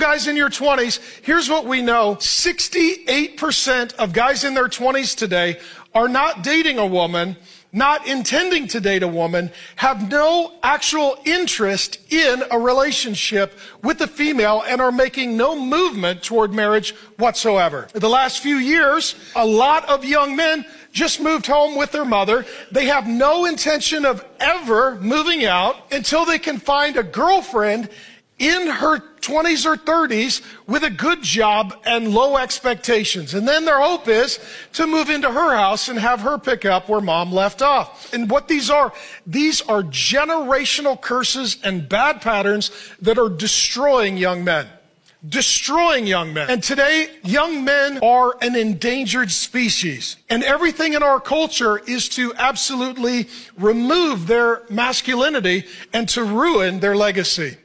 Guys in your 20s, here's what we know. 68% of guys in their 20s today are not dating a woman, not intending to date a woman, have no actual interest in a relationship with a female, and are making no movement toward marriage whatsoever. The last few years, a lot of young men just moved home with their mother. They have no intention of ever moving out until they can find a girlfriend in her 20s or 30s with a good job and low expectations. And then their hope is to move into her house and have her pick up where mom left off. And what these are generational curses and bad patterns that are destroying young men. Destroying young men. And today, young men are an endangered species. And everything in our culture is to absolutely remove their masculinity and to ruin their legacy.